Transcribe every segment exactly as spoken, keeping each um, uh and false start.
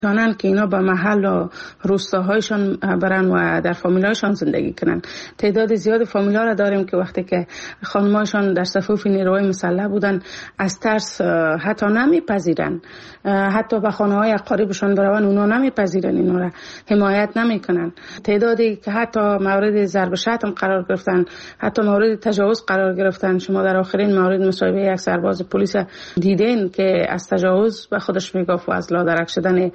دانند که اینا به محل و روستاهایشان برن و در فامیلایشان زندگی کنن. تعداد زیاد فامیلا را داریم که وقتی که خانمایشان در صفوف نیروهای مسلح بودن از ترس حتی نمیپذیرن، حتی به خانه های اقاربشان برون اونا نمیپذیرن، اینا را حمایت نمیکنن. تعدادی که حتی مورد ضرب شتم قرار گرفتن، حتی مورد تجاوز قرار گرفتن. شما در آخرین مورد مصاحبه یک سرباز پلیس دیدین که از تجاوز به خودش میگفت و از لادرک شدن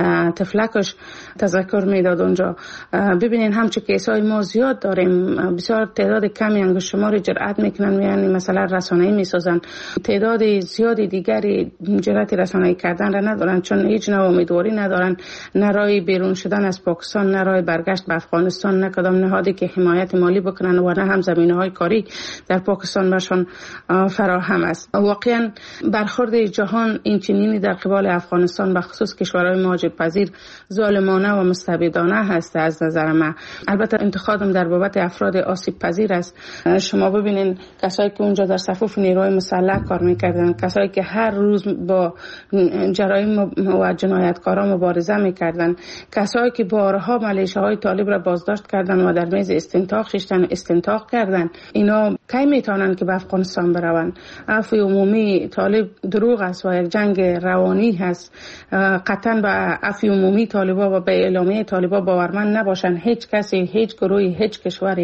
تفلکش تذکر میداد اونجا. ببینین همچون کیسای ما زیاد داریم، بسیار تعداد کمی انگشت شماری جرأت میکنن، یعنی مثلا رسانه‌ای میسازن. تعداد زیادی دیگری جرأت رسانه‌ای کردن را ندارن، چون هیچ نوع امیدواری ندارن، نه راه بیرون شدن از پاکستان، نه راه برگشت به افغانستان، نه کدام نهادی که حمایت مالی بکنن و نه هم زمینه‌های کاری در پاکستان برشان فراهم است. واقعا برخورد جهان این چنینی در قبال افغانستان به خصوص کشورهای مهاجرپذیر ظالمانه و مستبدانه هست از نظر من. البته انتقادم در بابت افراد آسیب پذیر است. شما ببینین کسایی که اونجا در صفوف نیروهای مسلح کار میکردن، کسایی که هر روز با جرایم و جنایتکاران مبارزه میکردن، کسایی که بارها ملیشه‌های طالب را بازداشت کردن و در میز استنطاق ششتن استنطاق کردن، اینا کی میتونن که به افغانستان بروند؟ عفو عمومی طالب دروغ است و یک جنگ روانی هست. قطعا به عفو عمومی طالبا و به اعلامیه طالبا باورمند نباشن. هیچ کسی، هیچ گروهی، هیچ کشوری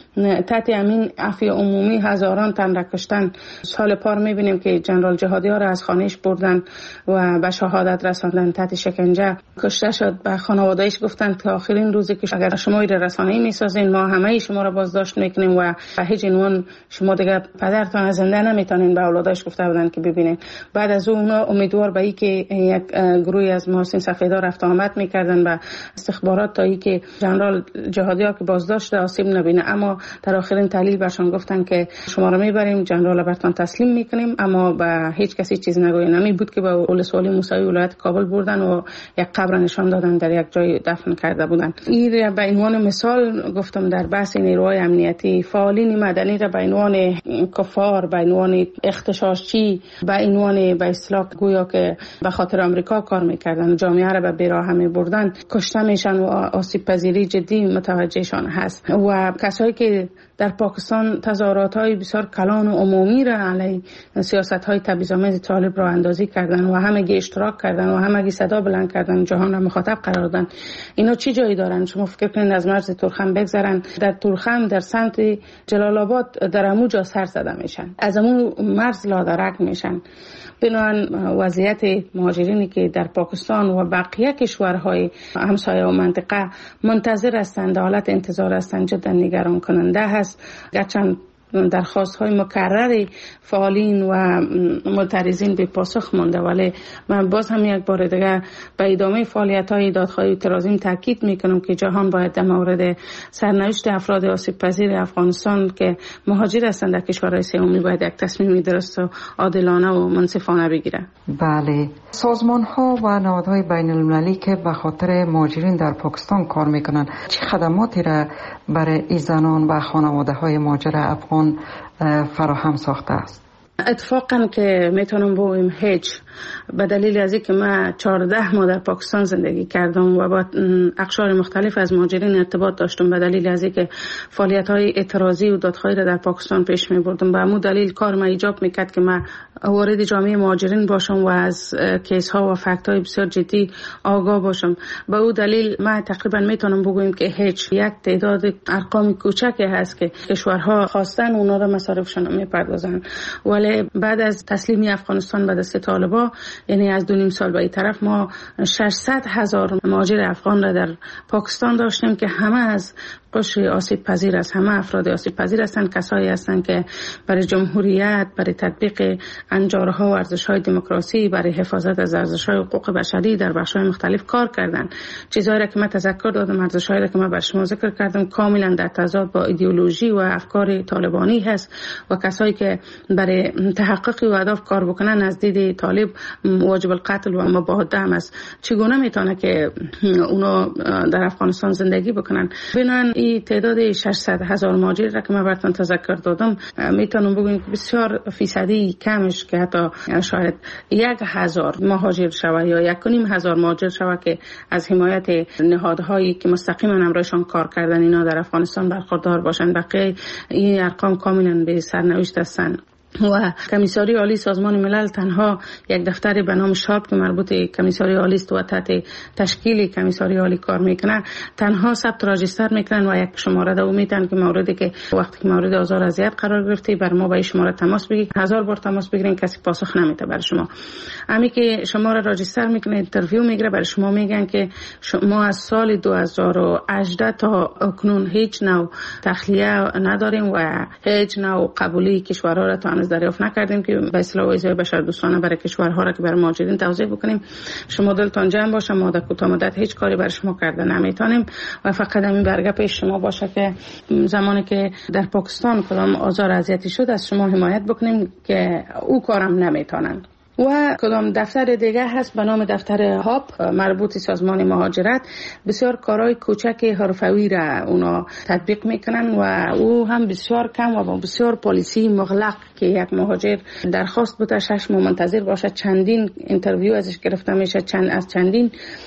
تحت امین عفو عمومی هزاران تن را کشتن. سال پار میبینیم که جنرال جهادی ها را از خانهش بردن و به شهادت رساندن، تحت شکنجه کشته شد. به خانوادهش گفتن که آخرین روزی که اگر شما این رسانه‌ای میسازین ما همه شما را بازداشت میکنیم و به هیچ عنوان شما دیگه پدرتان زنده نمیتونین. به اولادش گفته بودن که ببینین. بعد از اون اونا امیدوار به این که یک گروهی از محسن سفیدا رفت آمد میکردن به استخبارات تا اینکه جنرال جهادی ها که بازداشت آسیب نبینه، اما در آخرین تحلیل برشان گفتن که شما را میبریم جنرال برتان تسلیم میکنیم، اما به هیچ کسی چیز نگوین. نمی بود که به ولسوالی موسوی ولایت کابل بردن و یک قبر نشان دادن در یک جای دفن کرده بودن. این به عنوان مثال گفتم در بحث نیروهای امنیتی. فعالین مدنی را به عنوان کفار، به عنوان اغتشاشچی، به عنوان به اصطلاح گویا که به خاطر آمریکا کار میکردن، جامعه را به بیراه میبردن، کشته میشن و آسیب پذیری جدی متوجهشان هست. و کسایی که در پاکستان تظاهرات‌های بسیار کلان و عمومی را علیه سیاست‌های تبعیض‌آمیز طالب را اندازی کردن و همگی اشتراک کردن و همگی صدا بلند کردن، جهان را مخاطب قرار دادن. اینا چی جایی دارن؟ شما فکر کنید از مرز تورخم بگذرن، در تورخم در سمت جلال آباد در اموجا سر زده میشن، از امو مرز لادرک میشن. بنابراین وضعیت مهاجرینی که در پاکستان و بقیه کشورهای همسایه و منطقه منتظر هستند، حالت انتظار هستند، جدا نگران کننده هست. گرچه درخواست های مکرر فعالین و معترضین به پاسخ مانده، ولی من باز هم یک بار دیگه به ادامه فعالیت های دادخواهی اعتراضیم تاکید میکنم که جهان باید در مورد سرنوشت افراد آسیب پذیر افغانستان که مهاجر هستند در کشورهای سومی باید یک تصمیم درست و عادلانه و منصفانه بگیره. بله، سازمان ها و نهادهای بین المللی که به خاطر مهاجرین در پاکستان کار میکنن چه خدماتی را برای این زنان و خانواده های مهاجر افغان فراهم ساخته است؟ اتفاقا که میتونم بگم هیچ، به دلیل از اینکه من چهارده ماه در پاکستان زندگی کردم و با اقشار مختلف از مهاجرین ارتباط داشتم، به دلیل از اینکه فعالیت‌های اعتراضی و دادخواهی را در پاکستان پیش می‌بردم، به همون دلیل کار ما ایجاب می‌کرد که من وارد جامعه مهاجرین باشم و از کیس‌ها و فکت‌های بسیار جدی آگاه باشم. به اون دلیل من تقریبا میتونم بگم که هیچ، یک تعداد ارقام کوچکی هست که کشورها خواستن اونا را مصارفشون میپردازن، ولی بعد از تسلیمی افغانستان به دست طالبان، یعنی از دو نیم سال به این طرف، ما ششصد هزار مهاجر افغان را در پاکستان داشتیم که همه از قشر آسیب پذیر است، همه افراد آسیب پذیر هستند، کسایی هستند که برای جمهوریت، برای تطبیق انجارها و ارزش‌های دموکراسی، برای حفاظت از ارزش‌های حقوق بشری در بخش‌های مختلف کار کردند. چیزهایی را که من تذکر دادم، ارزش‌هایی را که من بر شما ذکر کردم، کاملا در تضاد با ایدئولوژی و افکار طالبانی هست و کسایی که برای تحقق اهداف کار بکنن از دید طالب واجب القتل و مباهده هم است. چگونه میتونه که اونا در افغانستان زندگی بکنن؟ بنابراین این تعداد ششصد هزار مهاجر را که من براتون تذکر دادم میتونم بگم که بسیار فیصدی کمش که حتی شاید یک هزار مهاجر شوه یا یک و نیم هزار مهاجر شوه که از حمایت نهادهایی که مستقیما امرایشان کار کردن اینا در افغانستان برخوردار باشند. بقیه این ارقام کاملا به سرنوشت هستند. و کمیساری عالی سازمان ملل تنها یک دفتر به نام شارپ که مربوط کمیساری عالی است و تحت تشکیل کمیساری عالی کار میکنه تنها ثبت راجستر میکنن و یک شماره دو میتن که موردی که وقتی که مورد آزار اذیت قرار گرفته بر ما با این شماره تماس بگیرید. هزار بار تماس بگیرین کسی پاسخ نمیده بر شما. امی که شماره راجستر میکنه اینترویو میگیره بر شما میگن که ما از سال دو هزار و هجده تا اکنون هیچ نوع تخلیه نداریم و هیچ نوع قبولی کشورها را تا دریافت نکردیم که به اصطلاح ویزای بشردوستانه برای کشورها را که برای مهاجرین توزیع بکنیم. شما دلتان جمع باشه، ما در کوتاه مدت هیچ کاری برای شما کرده نمیتونیم و فقط همین برگه پیش شما باشه که زمانی که در پاکستان کدام آزار اذیتی شد از شما حمایت بکنیم که او کارم نمیتونن. و کدام دفتر دیگه هست به نام دفتر هاپ مربوط سازمان مهاجرت. بسیار کارهای کوچک حرفوی را اونا تطبیق میکنن و او هم بسیار کم و بسیار پالیسی مغلق که یک مهاجر درخواست بوده شش ماه منتظر باشه، چندین اینترویو ازش گرفته میشه، چند از چندین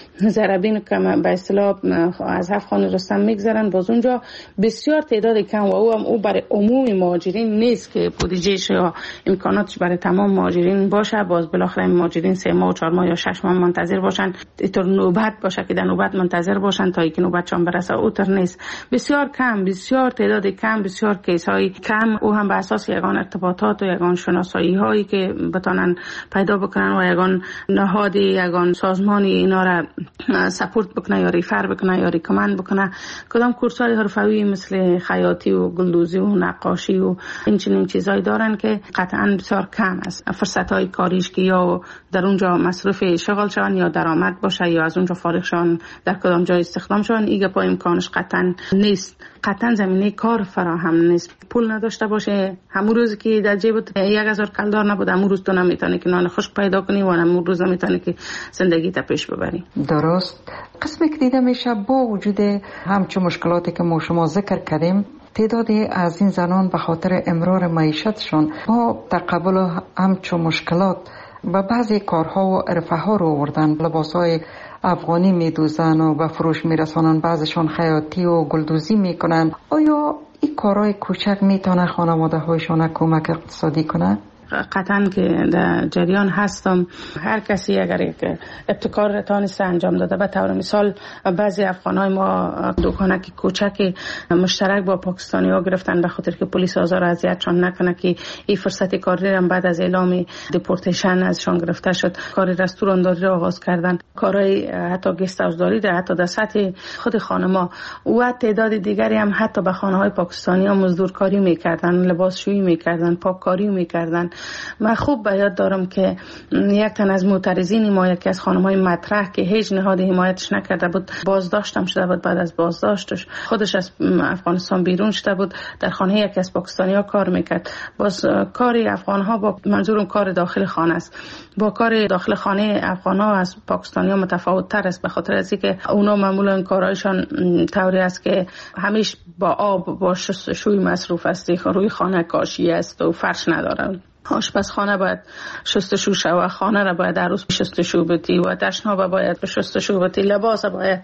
ضربین که به اصطلاح از هفت خانه رستم میگذرن باز اونجا بسیار تعداد کم و او هم او برای عموم مهاجرین نیست که بودجهش یا امکاناتش برای تمام مهاجرین باشه. باز بالاخره مهاجرین سه ماه و چهار ماه یا شش ماه منتظر باشن، اینطور نوبت باشه که در نوبت منتظر باشن تا اینکه نوبتشان برسه، اوتر نیست. بسیار کم، بسیار تعداد کم، بسیار کیس های کم. او هم به اساس یگان ارتباطات و یگان شناسایی هایی که بتانن پیدا بکنن و یگان نهادی یگان سازمانی اینا را سپورت بکنه یا ریفر بکنه یا ریکمند بکنه. کدام کورس‌های حرفوی مثل خیاطی و گلدوزی و نقاشی و این چنین چیزایی دارن که قطعا بسیار کم است. فرصت‌های کاریش که یا در اونجا مصرف شغل شون یا درآمد باشه یا از اونجا فارغ شون در کدام جای استخدام شون، ایگه پا امکانش قطعا نیست. قطعا زمینه کار فراهم نیست. پول نداشته باشه، همون روز که در جیبت یک هزار کلدار نبود، همون روز تو نمیتونی که نان خشک پیدا کنی و همون روز نمیتونی که زندگی تا پیش ببری. درست. قسمی که دیده میشه با وجود همچون مشکلاتی که ما شما ذکر کردیم، تعدادی از این زنان به خاطر امرار معیشتشون با تقبل همچون مشکلات و بعضی کارها و عرفه ها رو آوردن. لباسای افغانی میدوزن و به فروش میرسانن، بعضشان خیاطی و گلدوزی میکنن. آیا این کارهای کوچک میتونه خانواده هایشان کمک اقتصادی کنه؟ قطعا که در جریان هستم. هر کسی اگر یک ابتکار تانسته انجام داده، به طور مثال بعضی افغانای ما دکانک کوچک مشترک با پاکستانی ها گرفتن به خاطر که پلیس آزار و اذیتشان نکنه که این فرصت کاری هم بعد از اعلام دیپورتیشن ازشان گرفته شد کار رستورانداری را آغاز کردن. کارهای حتی گست هاوسداری در حتی در سطح خود خانما و تعداد دیگری هم حتی به خانه های پاکستانی ها مزدورکاری میکردن، لباسشویی میکردن، پاککاری میکردن. من خوب به یاد دارم که یک تن از معترضین ما، یکی از خانم‌های مطرح که هیچ نهاد حمایتش نکرده بود، بازداشتم شده بود. بعد از بازداشتش خودش از افغانستان بیرون شده بود، در خانه یکی از پاکستانی‌ها کار میکرد. باز کاری افغان‌ها با منظور کار داخل خانه است، با کار داخل خانه افغان‌ها از پاکستانی‌ها متفاوت تر است، به خاطر از اینکه اونا معمولا کارایشان طوری است که همیشه با آب با شستشوی مصروف است، روی خانه کاشی است و فرش ندارن. آشپزخانه باید شستشو شود، خانه را باید هر روز شستشو بدی و دشنا باید به شستشو بدی، لباس باید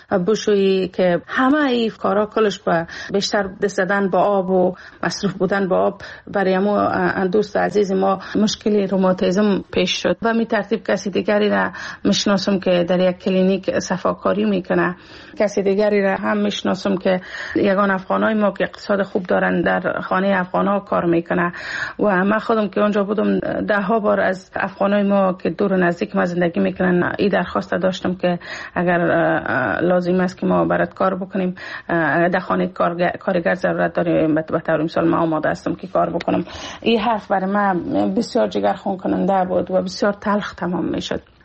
بشویی که همه این کارا کلش با بیشتر دست زدن با آب و مصروف بودن با آب برای ما دوست عزیز ما مشکلی روماتیسم پیش شد و می ترتیب کسی دیگری را میشناسم که در یک کلینیک صفاکاری میکنه، کسی دیگری را هم میشناسم که یگان افغانای ما که اقتصاد خوب دارن در خانه افغانا کار میکنه و من خودم که اونجا بودم ده ها بار از افغانای ما که دور و نزدیک ما زندگی میکنن این درخواست داشتم که اگر لازم است که ما برات کار بکنیم، در خانه کارگر ضرورت داریم، به طور مثال ما آماده هستم که کار بکنم. این حرف برای من بسیار جگرخون کننده بود و بسیار تلخ تمام میشد.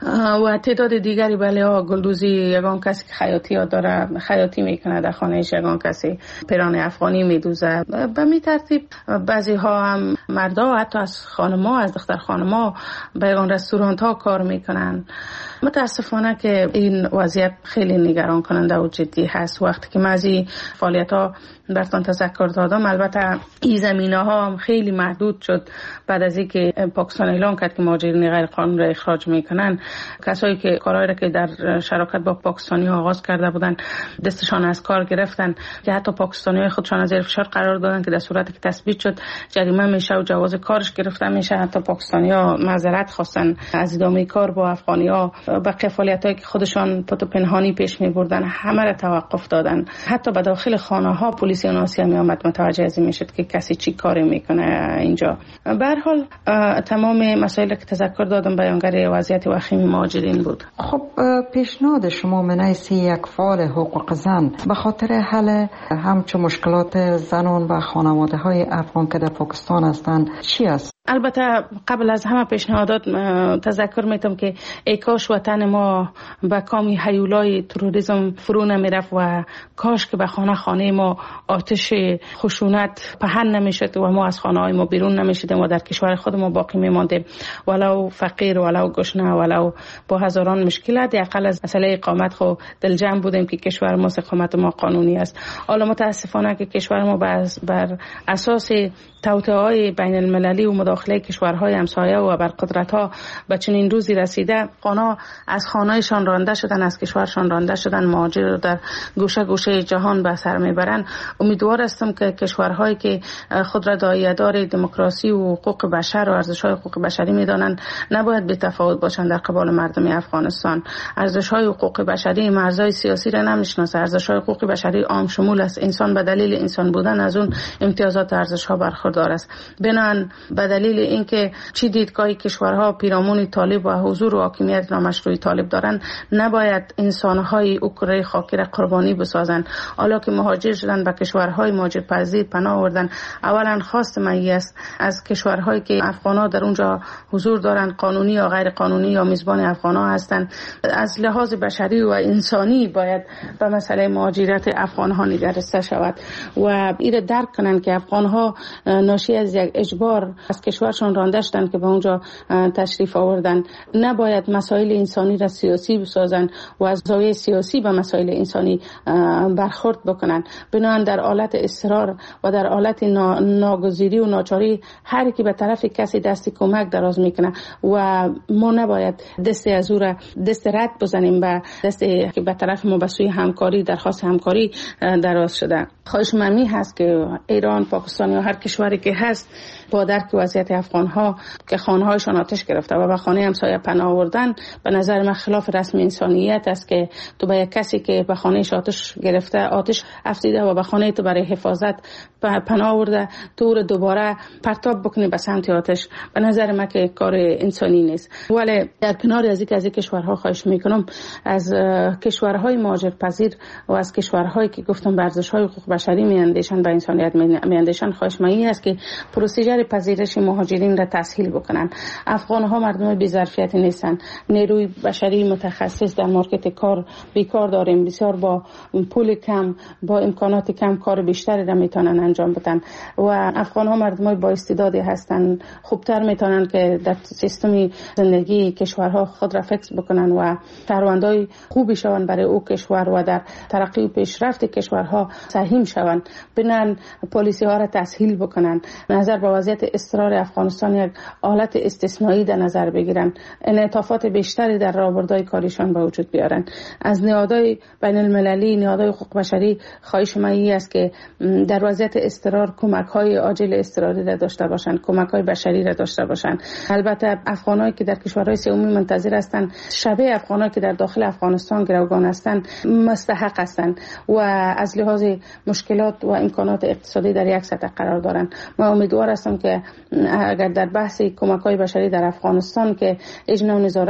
و تعداد دیگری بله ها گلدوزی یگان کسی که خیاطی ها داره خیاطی میکنه در خانهش، یگان کسی پیران افغانی میدوزه. به می ترتیب بعضی ها هم مردا حتی از خانما از دختر خانما به یگان رستورانت ها کار میکنن. متاسفانه که این وضعیت خیلی نگران کننده و جدی هست. وقتی که بعضی فعالیت ها براتون تذکر دادم، البته این زمینه ها هم خیلی محدود شد بعد از اینکه پاکستان اعلام کرد که مهاجرین غیر قانونی را اخراج میکنن. کسایی که کارهایی را که در شراکت با پاکستانی ها آغاز کرده بودن دستشان از کار گرفتن که حتی پاکستانی های خودشان از زیر فشار قرار دادن که در صورتی که تثبیت شد جریمه میشه و جواز کارش گرفته میشه. حتی پاکستانی ها معذرت خواستن از ادامه کار با افغانی ها. بقیه فعالیتایی که خودشان پت و پنهانی پیش میبردن همه را توقف دادن. حتی به داخل خانه ها پلیس آسیا می آمد متوجه از این میشد که کسی چی کاری میکنه اینجا. به هر حال تمام مسائلی که تذکر دادم بیانگر وضعیت وخیم مهاجرین بود. خب پیشنهاد شما منیسی یک فعال حقوق زن به خاطر حل همچون مشکلات زنان و خانواده های افغان که در پاکستان هستند چی است؟ البته قبل از همه پیشنهادات تذکر میتم که ای کاش وطن ما به کامی هیولای تروریسم فرو نمیرفت و کاش که به خانه خانه ما آتش خشونت پهن نمیشد و ما از خانه های ما بیرون نمیشدیم و در کشور خود ما باقی میماندیم، ولو فقیر ولو گشنه ولو با هزاران مشکلات. اقل از مسئله اقامت خو دلجم بودیم که کشور ما اقامت ما قانونی است. حالا متاسفانه که کشور ما بر اساس توطئه‌های بین المللی و مداخله کشورهای همسایه و بر قدرت‌ها به چنین روزی رسیده، آنها از خانه‌شان رانده شدن، از کشورشان رانده شدن، مهاجر رو در گوشه گوشه جهان به سر میبرن. امیدوار هستم که کشورهایی که خود را داعیه‌دار دموکراسی و حقوق بشر و ارزش‌های حقوق بشری می‌دانند نباید بی‌تفاوت باشند در قبال مردم افغانستان. ارزش‌های حقوق بشری مرزهای سیاسی را نمی‌شناسه. ارزش‌های حقوق بشری عام شمول است. انسان به دلیل انسان بودن از اون امتیازات ارزش‌ها برخوردار است. بنان به دلیل اینکه چی دیدگاهی کشورها پیرامون طالب و حضور و حاکمیت نامشروع طالب دارند نباید انسان‌های اوکراین خاکی را قربانی بسازند. حالا که مهاجر شدن به کشورهای مهاجرپذیر پناه آوردن، اولا خواست من است از کشورهایی که افغان‌ها در اونجا حضور دارند، قانونی یا غیر قانونی یا میزبان افغان‌ها هستند، از لحاظ بشری و انسانی باید به مسئله مهاجرت افغان‌ها نگرسته شود و این درک کنند که افغان‌ها ناشی از یک اجبار از کشورشان رانده شدند که به اونجا تشریف آوردن. نباید مسائل انسانی را سیاسی بسازند و از زاویه سیاسی به مسائل انسانی برخورد بکنند. بنابراین در حالت اصرار و در حالت ناگزیری و ناچاری هر کی به طرف کسی دست کمک دراز میکنه و ما نباید دست از او را دست رد بزنیم به دست که به طرف ما به سوی همکاری درخواست همکاری دراز شده. خواهش من می هست که ایران، پاکستان یا هر کشوری که هست با درک وضعیت افغان ها که خانه هایشان آتش گرفته و به خانه همسایه پناه آوردن، به نظر من خلاف رسم انسانیت است که تو به یک کسی که به خانهش آتش گرفته آتش افزیده و به خانه تو برای حفاظت پناه آورده تو رو دوباره پرتاب بکنی به سمت آتش. به نظر من که کار انسانی نیست. ولی در کنار از اینکه از این کشورها خواهش میکنم از کشورهای مهاجرپذیر و از کشورهایی که گفتم به ارزش‌های حقوق بشری میاندیشن به انسانیت میاندیشن خواهش من این است که پروسیجر پذیرش مهاجرین را تسهیل بکنن. افغان‌ها مردم بی ظرفیت نیستن. نیروی بشری متخصص در مارکت کار بیکار داریم. بسیار با پول کم با امکانات کم کار بیشتری را میتونن انجام بدن و افغان‌ها مردم با استعدادی هستن، خوبتر میتونن که در سیستم زندگی کشورها خود را فکس بکنن و شهروندای خوبی شون برای او کشور و در ترقی و پیشرفت کشورها سهم شون. بنان پالیسی ها را تسهیل بکنن. نظر به وضعیت اضطرار افغانستان یک حالت استثنایی در نظر بگیرن. انعطافات بیشتری در راهبردهای کاریشان به وجود بیارن. از نهادهای بین المللی، نهادهای حقوق بشری خواهش من این است که در وضعیت اضطرار کمک‌های عاجل اضطراری را داشته باشند، کمک‌های بشری را داشته باشند. البته افغانایی که در کشورهای سومی منتظر هستند شبیه افغانایی که در داخل افغانستان گروگان هستند مستحق هستند و از لحاظ مشکلات و امکانات اقتصادی در یک سطح قرار دارند. ما امیدوار هستم که اگر در بحث کمک‌های بشری در افغانستان که اجرا و نظارت ملی و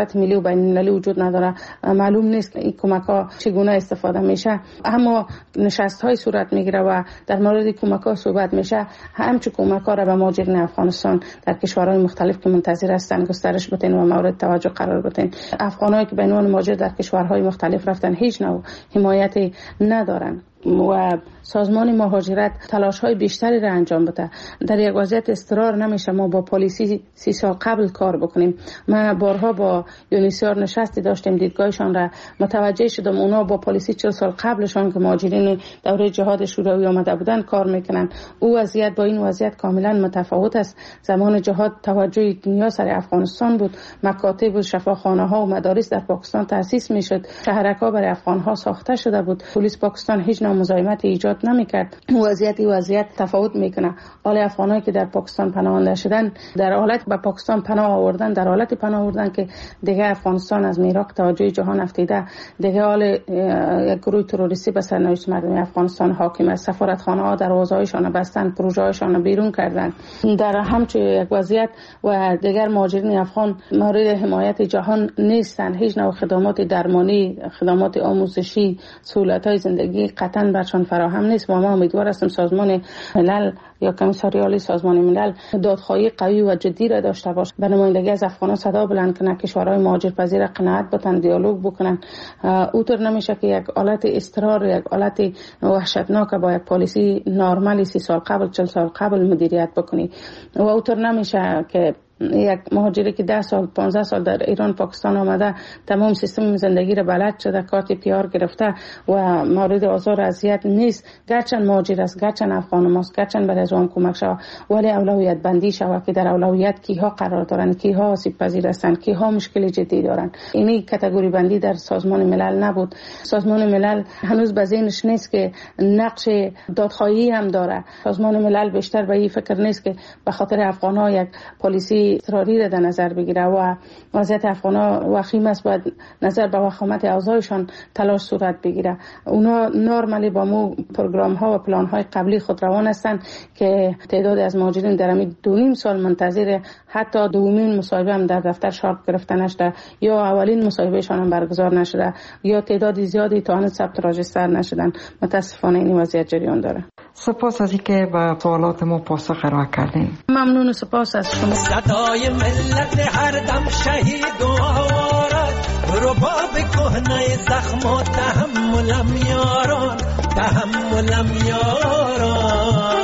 بین المللی وجود نداره. معلوم نیست این کمک ها چگونه استفاده میشه، اما نشست های صورت میگیره و در مورد کمک ها صحبت میشه. همچون کمک ها را به مهاجرین افغانستان در کشورهای مختلف که منتظر هستند گسترش بدین و مورد توجه قرار بدین. افغانایی که به عنوان مهاجر در کشورهای مختلف رفتن هیچ نوع حمایتی ندارن و سازمان مهاجرت تلاش های بیشتری را انجام بده. در یک وضعیت اضطرار نمیشه ما با پلیسی سی سال قبل کار بکنیم. ما بارها با یونیسیار نشستی داشتیم، دیدگاهشان را متوجه شدم. اونا با پلیسی چهل سال قبلشان که مهاجرین دوره جهاد شوروی آمده بودن کار میکنن. او وضعیت با این وضعیت کاملا متفاوت است. زمان جهاد توجه دنیا سر افغانستان بود، مکاتب و شفاخانه ها و مدارس در پاکستان تأسیس میشد، شهرک‌ها برای افغان ها ساخته شده بود، پلیس پاکستان هیچ نوع مزاحمت ایجاد نمیکرد. وضعیت وضعیت تفاوت میکنه. حال افغانایی که در پاکستان پناهنده شدن در حالت به پاکستان پناه آوردن، در حالت پناه آوردن که دیگه افغانستان از میراق توجه جهان افتیده، دیگه حال یک گروه تروریستی به سرنوشت مردم افغانستان حاکم است. سفارتخانه ها دروازه‌هایشان بستن، پروژه‌هایشان بیرون کردن. در همچین یک وضعیت و دیگر مهاجرین افغان مورد حمایت جهان نیستند. هیچ نوع خدمات درمانی، خدمات آموزشی، سهولت‌های زندگی قطعاً برشان فراهم نیست. و ما امیدوار هستیم سازمان ملل یا کمیساریال سازمان ملل دادخواهی قوی و جدی را داشته باشه، به نمایندگی از افغانان صدا بلند کنه، کشورهای مهاجرپذیر قناعت بتن، دیالوگ بکنن. اوطور نمیشه که یک حالت اضطرار، یک حالت وحشتناک با یک پالیسی نرمالی سی سال قبل، چهل سال قبل مدیریت بکنی. و اوطور نمیشه که یک مهاجری که ده سال پانزده سال در ایران پاکستان آمده، تمام سیستم زندگی را بلد شده، کارت پیار گرفته و مورد آزار و اذیت نیست، گرچند مهاجر است، گرچند افغان ماست، گرچند برای از آن کمک شود، ولی اولویت بندی شود که در اولویت کیها قرار دارند، کیها آسیب پذیر هستند، کیها مشکل جدی دارند. اینی کاتگوری بندی در سازمان ملل نبود. سازمان ملل هنوز به ذهنش نیست که نقش دادخواهی هم داره. سازمان ملل بیشتر به این فکر نیست که به خاطر افغان‌ها یک پلیسی اضطراری را در نظر بگیره و وضعیت افغان‌ها وخیم است، باید نظر به وخامت اوضاعشان تلاش صورت بگیره. اونا نرمالی با مو پروگرام ها و پلان های قبلی خود روان هستند که تعداد از مهاجرین در همین دو نیم سال منتظر حتی دومین مصاحبه هم در دفتر شارپ گرفته نشده، یا اولین مصاحبهشان هم برگزار نشده، یا تعداد زیادی تا هنوز ثبت راجستر نشدن. متاسفانه این وضعیت جریان داره. سپاس از اینکه به سوالات ما پاسخ ارائه کردین. ممنون و سپاس از شما. صدای ملت هر دم شهید و آوارد، رباب کهنه زخم و تحملم یاران، تحملم یاران.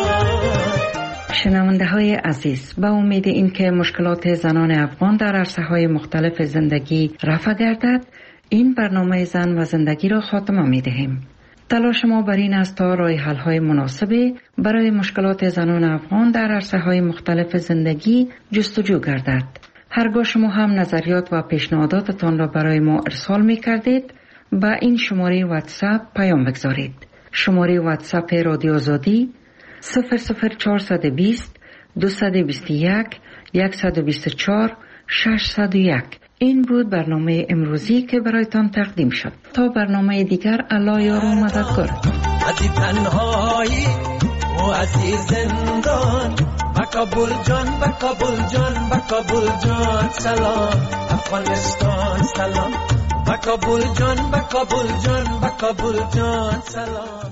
شنونده های عزیز، با امید اینکه مشکلات زنان افغان در عرصه های مختلف زندگی رفع گردد، این برنامه زن و زندگی را خاتمه می دهیم. تلاش ما بر این است تا راه حل های مناسبی برای مشکلات زنان افغان در عرصه های مختلف زندگی جستجو گردد. هرگاه شما هم نظریات و پیشنهاداتتان را برای ما ارسال می کردید، با این شماره واتساپ پیام بگذارید. شماره واتساپ رادیو آزادی صفر صفر چهارصد و بیست دویست و بیست و یک صد و بیست و چهار ششصد و یک. این بود برنامه امروزی که برایتان تقدیم شد. تا برنامه دیگر، الله یار و مددگار. از این تنهایی و از این زندان، با کابل جان، با کابل جان، با کابل جان سلام افغانستان سلام، با کابل جان، با کابل جان، با کابل جان سلام.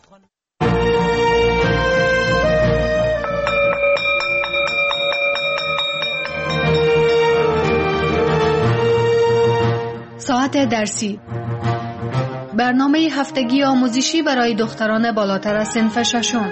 ساعت درسی، برنامه هفتگی آموزشی برای دختران بالاتر از صنف ششم.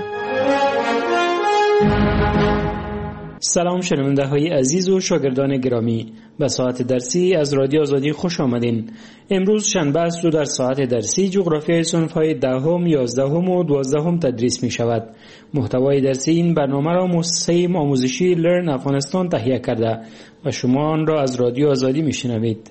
سلام شنونده های عزیز و شاگردان گرامی، به ساعت درسی از رادیو آزادی خوش آمدین. امروز شنبه است و در ساعت درسی جغرافیای صنف های دهم، یازدهم و دوازدهم تدریس می شود. محتوای درسی این برنامه را مؤسسه آموزشی لرن افغانستان تهیه کرده و شما آن را از رادیو آزادی می شنوید.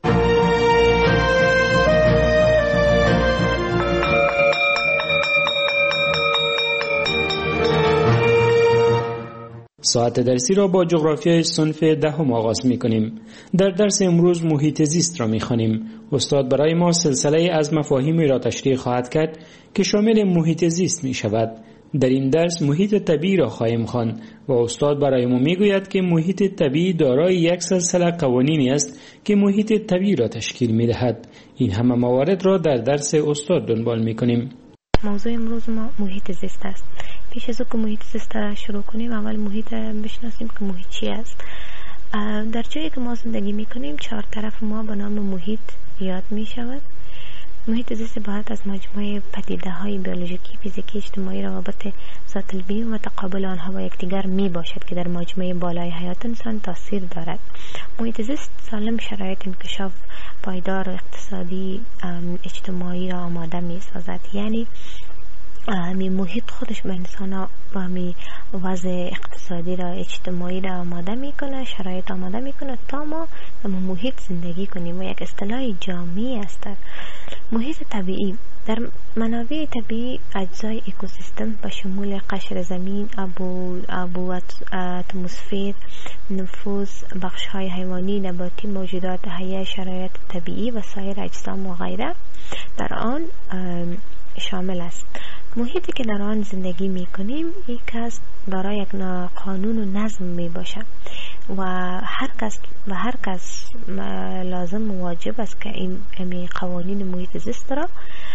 ساعت درسی را با جغرافیای صنف دهم آغاز می کنیم. در درس امروز محیط زیست را می خوانیم. استاد برای ما سلسله از مفاهیمی را تشریح خواهد کرد که شامل محیط زیست می شود. در این درس محیط طبیعی را خواهیم خواند و استاد برای ما میگوید که محیط طبیعی دارای یک سلسله قوانینی است که محیط طبیعی را تشکیل میدهد. این همه موارد را در درس استاد دنبال میکنیم. موضوع امروز ما محیط زیست است. پیش از اینکه محیط زیست را شروع کنیم اول محیط بشناسیم که محیط چی است. در جایی که ما زندگی میکنیم چهار طرف ما به نام محیط یاد میشود. محیط زیست عبارت از مجموعه پدیده های بیولوژیکی، فیزیکی، اجتماعی، روابط ذات البین و تقابل آنها با یکدیگر می باشد که در مجموعه بالای حیات انسان تاثیر دارد. محیط زیست سالم شرایط انکشاف پایدار و اقتصادی اجتماعی را آماده می سازد. یعنی می محیط خودش به انسان ها با می وضع اقتصادی را اجتماعی را آماده می کنه، شرایط آماده می کنه تا ما در محیط زندگی کنیم و یک اصطلاح جامعی است. محیط طبیعی در منابع طبیعی اجزای اکوسیستم به شمول قشر زمین، آبو آبو اتمسفر، نفوذ بخش های حیوانی، نباتی، موجودات حیه، شرایط طبیعی و سایر اجسام و غیره در آن شامل است. محیطی که در آن زندگی می کنیم یک است دارای یک قانون و نظم می باشد و هر کس و هر کس لازم و واجب است که این امی قوانین محیط زیست را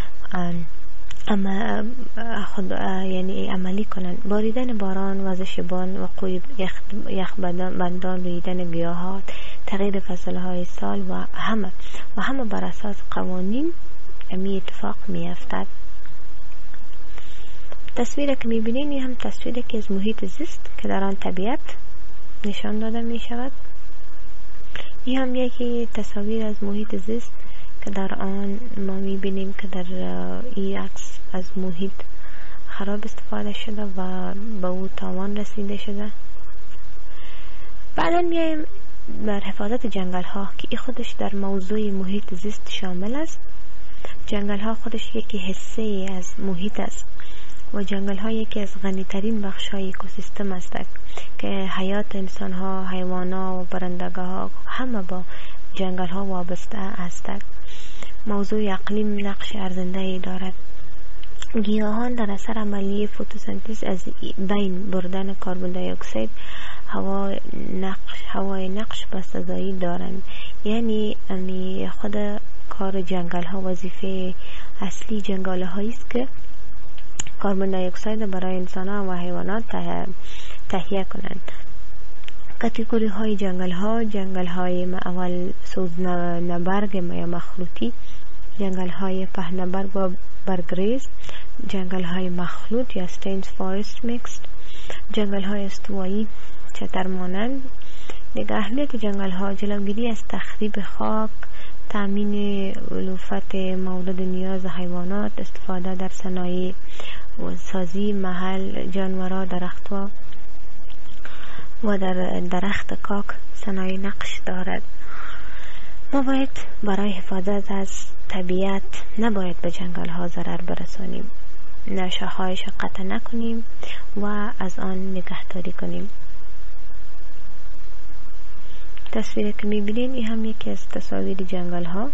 اما خود یعنی عملی کنند. باریدن باران، وزش باد، وقوع یخ بندان، رویدن گیاهات، تغییر فصلهای سال و همه و همه بر اساس قوانین امی اتفاق می افتد. تصویری که می بینید این هم تصویری که از محیط زیست که در آن طبیعت نشان داده می شود. این هم یکی تصاویر از محیط زیست که در آن ما می بینیم که در این عکس از محیط خراب استفاده شده و به او تاوان رسیده شده. بعدا میایم بر حفاظت جنگل ها که این خودش در موضوع محیط زیست شامل است. جنگل ها خودش یکی حصه از محیط است و جنگل ها یکی از غنی ترین بخش های اکوسیستم است که حیات انسان ها، حیوانات و پرندگاه ها همه با جنگل ها وابسته هستند. موضوع اقلیم نقش ارزنده دارد. گیاهان در اثر عملیه فتوسنتز از بین بردن کربن دی اکسید هوا نقش هوای نقش بسزایی دارند. یعنی امی خود کار جنگل ها وظیفه اصلی جنگل هایی است که کربن دی اکسید برای انسان ها و حیوانات تهیه کنند. کاتگوری های جنگل ها: جنگل های اول سوز نبرگ یا مخلوطی، جنگل های پهنبرگ و برگریز، جنگل های مخلوط یا ستینز فارست میکست، جنگل های استوایی چتر مانند. دیگه اهمیت جنگل ها: جلوگیری از تخریب خاک، تامین علوفت مورد نیاز حیوانات، استفاده در صنایع و سازی محل جانورا، درختها و در درخت کاک صنایع نقش دارد. ما باید برای حفاظت از طبیعت نباید به جنگل ها ضرر برسانیم، نشاخهایش قطع نکنیم و از آن نگهداری کنیم. تصویری که میبینین این هم یکی از تصاویر جنگل ها.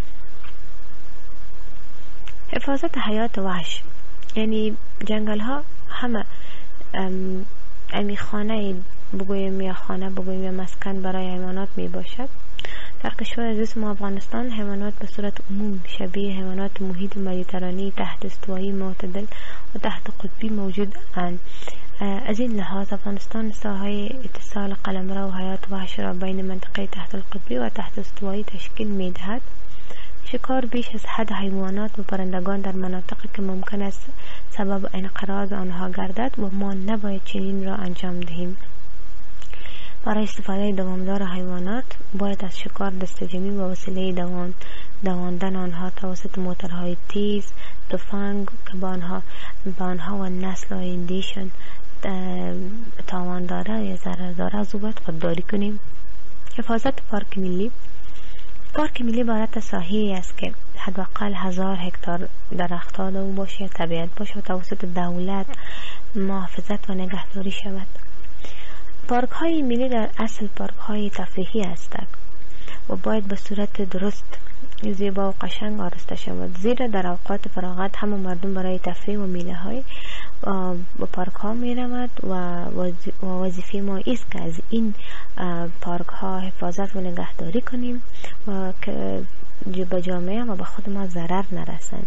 حفاظت حیات وحش، یعنی جنگل ها همه ام امی خانه بگویم یا خانه بگویم یا مسکن برای حیوانات می باشد. در کشور عزیز ما افغانستان حیوانات به صورت عموم شبیه حیوانات محیط مدیترانی تحت استوایی معتدل و تحت قطبی موجود اند. از این لحاظ افغانستان ساحه اتصال قلمرو و حیات وحش را بین منطقه تحت القطبی و تحت استوایی تشکیل می دهد. شکار بیش از حد حیوانات و پرندگان در مناطقی که ممکن است سبب انقراض آنها گردد و ما نباید چنین را انجام دهیم. برای استفاده دوامدار حیوانات باید از شکار دستجمعی و وسیله دوان دواندن آنها توسط موتورهای تیز، تفنگ که با آنها با آنها و نسل آیندهشان تاوان داره یا ضرر داره از او باید خودداری کنیم. حفاظت پارک ملی: پارک ملی عبارت از ساحه‌ای است که حداقل هزار هکتار درخت‌ها در او باشه، طبیعت باشه و توسط دولت محافظت و نگهداری شود. پارک های ملی در اصل پارک های تفریحی هستند و باید به صورت درست، زیبا و قشنگ آراسته شود، زیرا در اوقات فراغت همه مردم برای تفریح و میله های به پارک ها می رود و وظیفه ما است که از این پارک ها حفاظت و نگهداری کنیم و که به جامعه و به خود ما ضرر نرسند.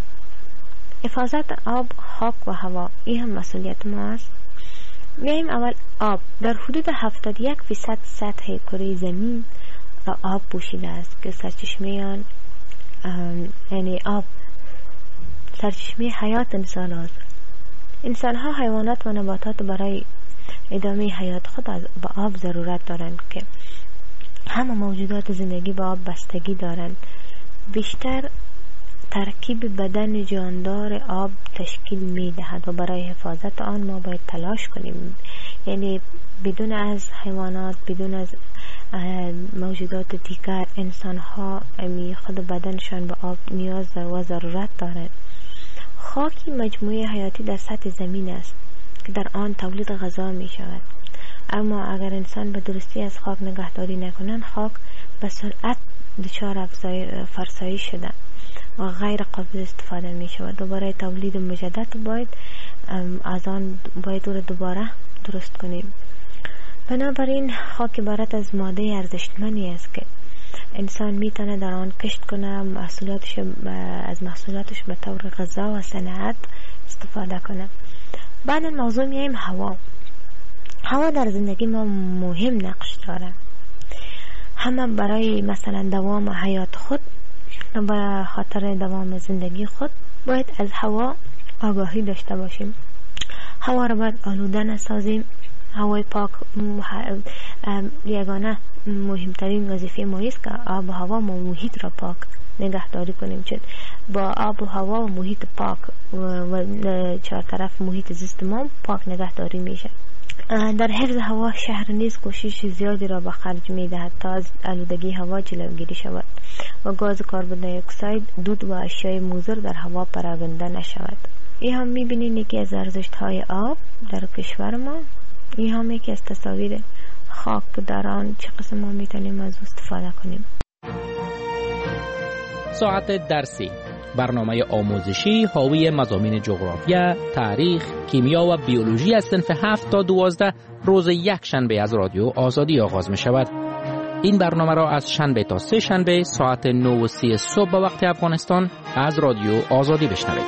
حفاظت آب، خاک و هوا این هم مسئولیت ما است. میایم اول آب. در حدود هفتاد و یک فیصد سطح کره زمین آب پوشیده است که سرچشمه آن یعنی آب سرچشمه حیات انسان است. انسان ها، حیوانات و نباتات برای ادامه حیات خود از به آب ضرورت دارند که همه موجودات زندگی به آب بستگی دارند. بیشتر ترکیب بدن جاندار آب تشکیل می دهد و برای حفاظت آن ما باید تلاش کنیم. یعنی بدون از حیوانات، بدون از موجودات دیگر، انسان ها امی خود بدنشان به آب نیاز و ضرورت دارند. خاکی مجموعه حیاتی در سطح زمین است که در آن تولید غذا می شود. اما اگر انسان به درستی از خاک نگهداری نکنند، خاک به سرعت دچار فرسایی شده و غیر قابل استفاده می شود و برای تولید مجدد باید از آن باید او را دوباره درست کنیم. بنابراین خاک عبارت از ماده ارزشمندی است که انسان میتونه در آن کشت کنه، محصولاتش از محصولاتش به طور غذا و صنعت استفاده کنه. بعد موضوع میایم هوا. هوا در زندگی ما مهم نقش داره. همه برای مثلا دوام حیات خود و به خاطر دوام زندگی خود باید از هوا آگاهی داشته باشیم. هوا را باید آلوده نسازیم. هوای پاک یگانه مهمترین وظیفه ما است که آب و هوا و محیط را پاک نگهداری کنیم، چون با آب و هوا و محیط پاک و چهار طرف محیط زیست ما پاک نگهداری میشه. در حفظ هوا شهر نیز کوشش زیادی را به خرج میدهد تا از آلودگی هوا جلوگیری شود و گاز کربن دی اکساید، دود و اشیاء مضر در هوا پراگنده نشود. این هم میبینید یکی از ارزش‌های آب در کشور ما. این هم یکی از تصاویر خاک در آن چه قسم ما میتونیم از استفاده کنیم. ساعت درسی، برنامه آموزشی حاوی مضامین جغرافیا، تاریخ، کیمیا و بیولوژی از صنف هفت تا دوازده روز یک شنبه از رادیو آزادی آغاز می شود. این برنامه را از شنبه تا سه شنبه ساعت نه و سی صبح به وقت افغانستان از رادیو آزادی بشنوید.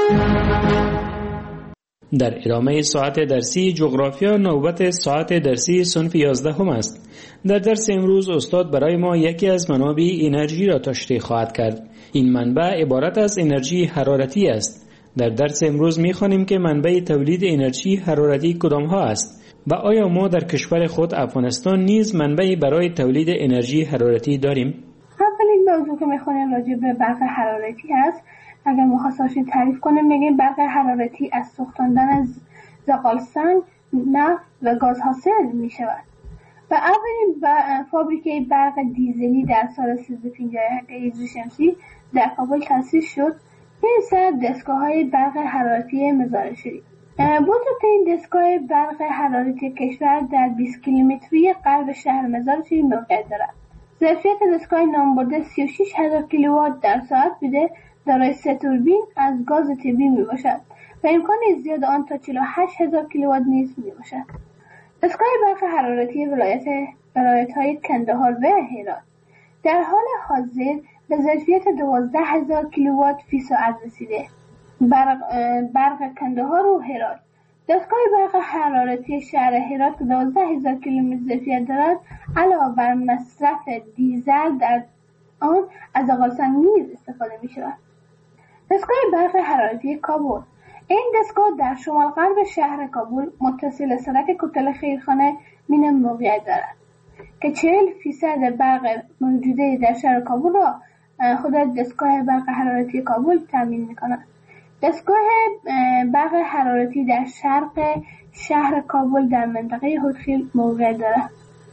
در ادامه ساعت درسی جغرافیا نوبت ساعت درسی صنف یازده هم است. در درس امروز استاد برای ما یکی از منابع انرژی را تشریح خواهد کرد. این منبع عبارت از انرژی حرارتی است. در درس امروز می‌خوانیم که منبع تولید انرژی حرارتی کدام ها است و آیا ما در کشور خود افغانستان نیز منبعی برای تولید انرژی حرارتی داریم؟ اولین موضوع که می‌خوانیم راجع به برق حرارتی است. اگر مخصوصی تعریف کنیم میگیم برق حرارتی از سوختاندن از زغال سنگ، نفت و گاز حاصل می شود و اولین فابریکه برق دیزلی در سال سیزده پنجاه و هشت شمسی در کابل تأسیس شد. این سر دستگاه های برق حرارتی مزار شریف. بزرگترین دستگاه برق حرارتی کشور در بیست کیلومتری غرب شهر مزار شریف موقعیت دارد. ظرفیت دستگاه نامبرده سی و شش هزار کیلووات در ساعت بوده، دارای سه توربین از گاز طبیعی می باشد و امکان زیاد آن تا چهل و هشت هزار کیلووات نیز می باشد. دستگاه برق حرارتی ولایت ولایت های کندهار و هرات در حال حاضر به ظرفیت دوازده هزار کیلووات فی ساعت رسیده. برق, برق کندهار و هرات. دستگاه برق حرارتی شهر هرات که دوازده هزار کیلومتر ظرفیت دارد علاوه بر مصرف دیزل در آن از زغالسنگ نیز استفاده می شود. دستگاه برق حرارتی کابل. این دستگاه در شمال غرب شهر کابل متصل سرک کوتل خیرخانه مینه موقعیت دارد که چهل فیصد برق موجوده در شهر کابل را خود دستگاه برق حرارتی کابل تامین می کند. دستگاه برق حرارتی در شرق شهر کابل در منطقه هودخیل موقعیت دارد.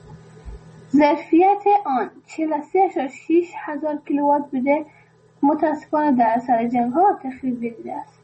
ظرفیت آن چهل و سه ممیز شش هزار کیلووات بوده، متاسفانه در اثر جنگ ها تخریب دیده است.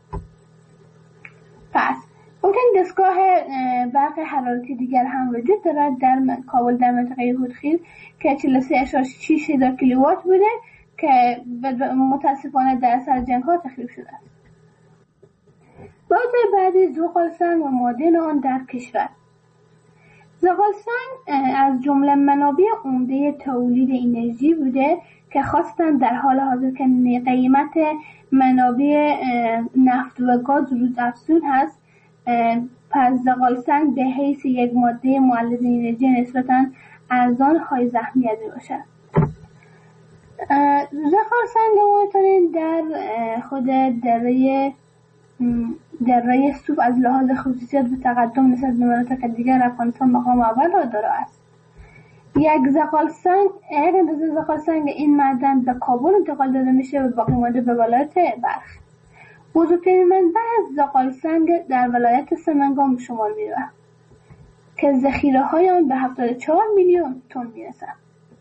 پس ممکن دستگاه برق حرارتی دیگر هم وجود دارد در کابل در منطقه هودخیل که چهل و سه ممیز شش هزار کیلووات بوده که متاسفانه در اثر جنگ ها تخریب شده است. بازه بعدی زغالسنگ و معادن آن در کشور. زغالسنگ از جمله منابع عمده تولید انرژی بوده که خواستن در حال حاضر که قیمت منابع نفت و گاز روز افزون هست، پس زغالسنگ به حیث یک ماده مولد انرژی نسبتاً ارزان های اهمیت باشد. زغالسنگ ما میتونید در خود دره دره سوف از لحاظ خصوصیات به تقدم نسبت به مناطق دیگر افغانستان مقام اول را داره است. یک زغالسنگ یک اندازه زغالسنگ این معدن به کابل انتقال داده میشه و باقی مانده به ولایت بلخ. بزرگترین منبع از زغالسنگ در ولایت سمنگان به شمار میره که ذخیره های آن به هفتاد و چهار میلیون تن میرسند.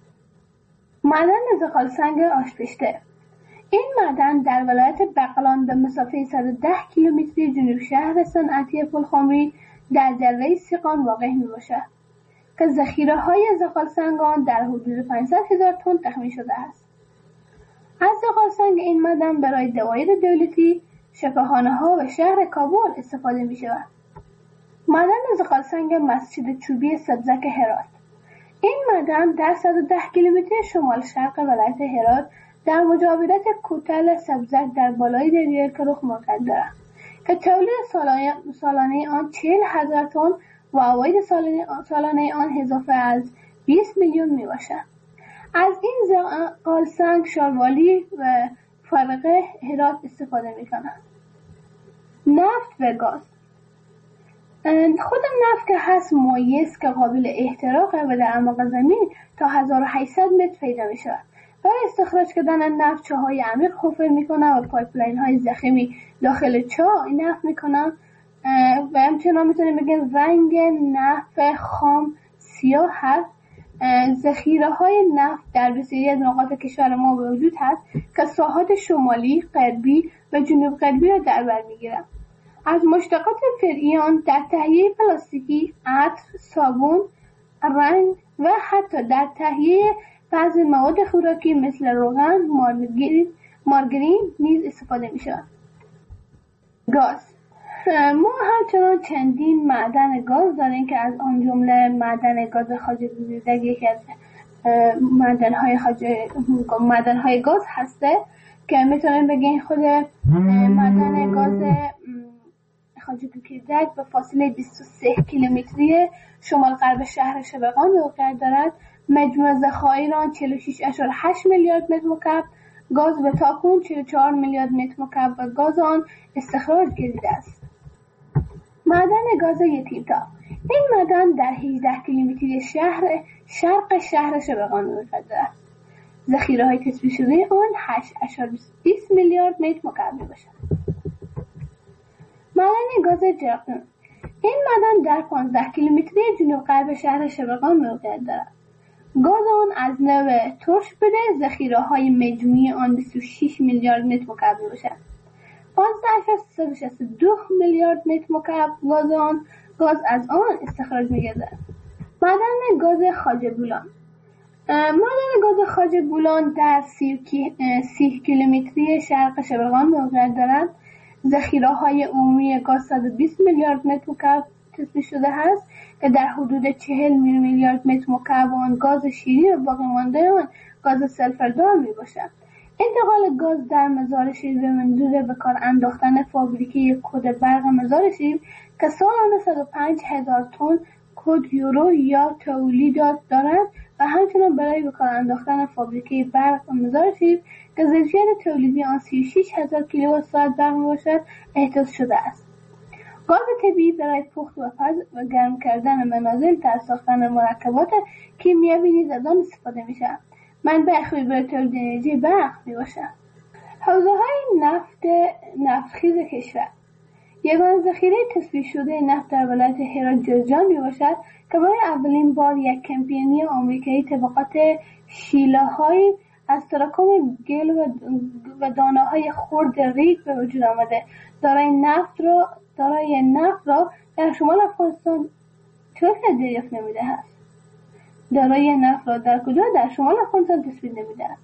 معدن زغالسنگ آشپشته. این معدن در ولایت بغلان به مسافه صد و ده کیلومتری جنوب شهر صنعتی پلخمری در دره سیقان واقع می باشد که ذخیره های زغالسنگ آن در حدود پانصد هزار تن تخمین شده است. از زغالسنگ این معدن برای دوایر دولتی، شفاخانه ها و شهر کابل استفاده می شود. معدن زغالسنگ مسجد چوبی سبزک هرات. این معدن در صد و ده کیلومتر شمال شرق ولایت هرات در مجاورت کوتل سبزک در بالای دریای کرخ موقعیت دارد که تولید سالانه, سالانه آن چهل هزار تن و عواید سالانه, سالانه آن اضافه از بیست میلیون می باشد. از این زغالسنگ شاروالی و فرقه هرات استفاده می کنند. نفت و گاز. خود نفت که هست مایع که قابل احتراقه و در اعماق زمین تا هزار و هشتصد متر پیدا می شود. برای استخراج کردن نفت چاهای عمیق حفر میکنن و پایپلاین های ضخیمی داخل چاه این نفت میکنن و همچنان میتونیم بگیم رنگ نفت خام سیاه هست. ذخیره های نفت در بسیاری از نقاط کشور ما موجود هست که ساحات شمالی، غربی و جنوب غربی را در بر میگیرن. از مشتقات فرعی آن در تهیه پلاستیکی، عطر، صابون، رنگ و حتی در تهیه بعضی مواد خوراکی مثل روغن، مارگرین, مارگرین نیز استفاده می شود. گاز. ما همچنان چندین معدن گاز داریم که از آن جمله معدن گاز خواجه گوزیدک یکی از معدن های خواجه معدن های گاز هسته که میتونیم بگیم خود معدن گاز خواجه گوزیدک به فاصله بیست و سه کیلومتری شمال غرب شهر شبقان موقعیت دارد. مجموع ذخایر آن چهل و شش ممیز هشت میلیارد متر مکعب گاز و تاکنون چهل و چهار میلیارد متر مکعب و گاز آن استخراج گردیده است. معدن گاز یتیمتا. این معدن در هجده کیلومتری شهر شرق شهر شبقان موقعیت دارد. ذخیره های تثبیت شده آن هشت ممیز بیست میلیارد متر مکعب میباشد. معدن گاز جرقدون. این معدن در پانزده کیلومتری جنوب غرب شهر شبقان موقعیت دارد. گاز آن از نوع ترش بوده. ذخیره های مجموعی آن بیست و شش میلیارد متر مکعب میباشد. پانزده ممیز صد و شصت و دو میلیارد متر مکعب گاز آن گاز از آن استخراج میگردد. معدن گاز خواجه بولان. معدن گاز خواجه بولان در سی کیلومتری شرق شبقان موقعیت دارد. ذخیره های عمومی گاز صد و بیست میلیارد متر مکعب تثبیت شده است که در حدود چهل میلیارد متر مکعب آن گاز شیرین و باقی مانده آن گاز سلفردار می باشد. انتقال گاز در مزار شیر به منظور به کار انداختن فابریکه کد برق مزار شیر که سالانه صد و پنج هزار تن کد یورو یا تولیدات دارد و همچنان برای به کار انداختن فابریکه برق مزار شیر که ظرفیت تولیدی آن سی و شش هزار کیلووات ساعت برق می باشد احداث شده است. گاز طبیعی برای پخت و پز و گرم کردن منازل در ساختن مرکبات کیمیایی نیز از آن استفاده می شود. منبع خوبی برای تولید انرژی برق می باشد. حوزه های نفت نفتخیز کشور. یگان ذخیره تثبیت شده نفت در ولایت هرات جوزجان می باشد که برای اولین بار یک کمپانی آمریکایی طبقات شیله های از تراکم گل و دانه های خرد ریگ به وجود آمده. دارای نفت را دارای نفت را در شمال افغانستان چطور دریافت نمیده است؟ دارای نفت را در کجا در شمال افغانستان تثبیت نمیده است؟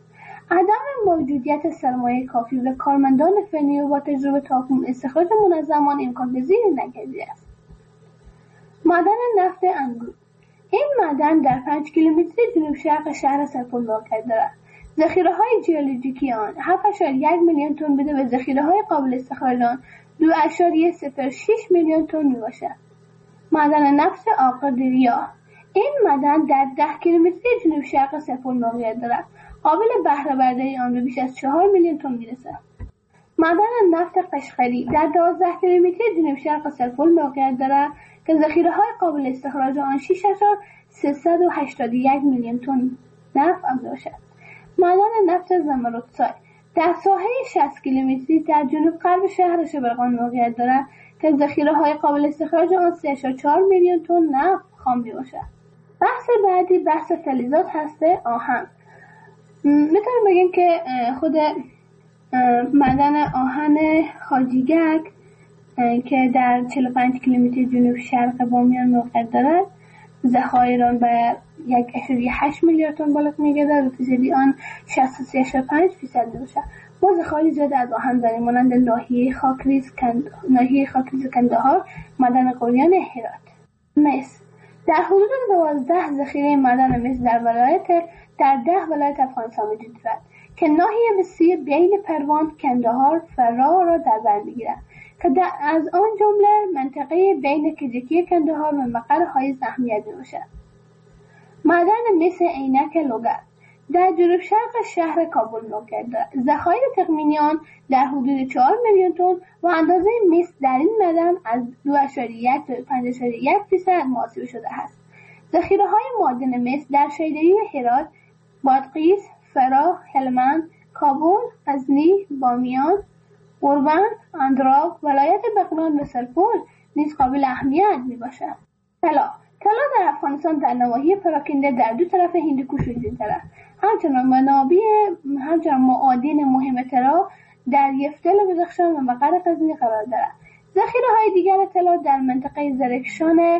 عدم موجودیت سرمایه کافی و کارمندان فنی و با تجربه تاکنون استخراج منظم آن امکان پذیر نگردیده است. معدن نفت انگور. این معدن در پنج کیلومتر جنوب شرق شهر سرپل واقع دارد. ذخیره‌های ژئولوژیکی آن هفت ممیز یک میلیون تن بوده و ذخیره‌های قابل استخراج آن دو ممیز صفر شش میلیون تن میباشد. معدن نفت آقادریا. این معدن در ده کیلومتر جنوب شرق سرپل موقعیت دارد. قابل بهره برداری آن به بیش از چهار میلیون تن میرسد. معدن نفت قشقری در دوازده کیلومتر جنوب شرق سرپل موقعیت دارد که ذخیره‌های قابل استخراج آن شش هزار سیصد و هشتاد و یک میلیون تن نفت میباشد. معدن نفت زمردسای در ساحه شصت کیلومتری در جنوب غرب شهر شبرغان موقعیت دارد که ذخیره‌های قابل استخراج آن سه و چهار میلیون تن نفت خام میباشد. بحث بعدی بحث فلزات هسته آهن. میتونم بگیم که خود معدن آهن خاجیگک که در چهل و پنج کیلومتر جنوب شرق بامیان موقعیت دارد، ذخایر آن به یک اشاری هشت میلیارد تن بالغ میگردد و فیصدی آن شصت و سه و پنج فیصد میباشد. ما ذخایر زیاد از آهن داریم مانند ناحیه خاکریز کند... ناحیه خاکریز کندهار، معدن قلیان هرات. مس در حدود دوازده ذخیره معدن مس در ولایت در ده ولایت افغانستان وجود دارد که ناحیه وسیع بین پروان، کندهار، فراه را در بر میگیرد که از آن جمله منطقه بین کجکی کندهار و مقر حایز اهمیت میباشد. معدن مس عینک لوگر در جنوب شرق شهر کابل موقع دارد. ذخایر تخمینی آن در حدود چهار میلیون تن و اندازه مس در این معدن از دو و یک تا پنج و یک درصد محاسبه شده است. ذخیره‌های معدن مس در شیدایی هرات، بادغیس، فراه، هلمند، کابل، غزنی، بامیان، اوربند، اندراب، ولایت بغلان و سرپل نیز قابل اهمیت میباشد. طلا طلا در افغانستان در نواحی پراکنده در دو طرف هندوکش وجود دارد. همچنان منابع همچنان معادن مهم طلا در یفتل و بدخشان و مقر غزنی قرار دارد. ذخیره‌های دیگر طلا در منطقه زرکشان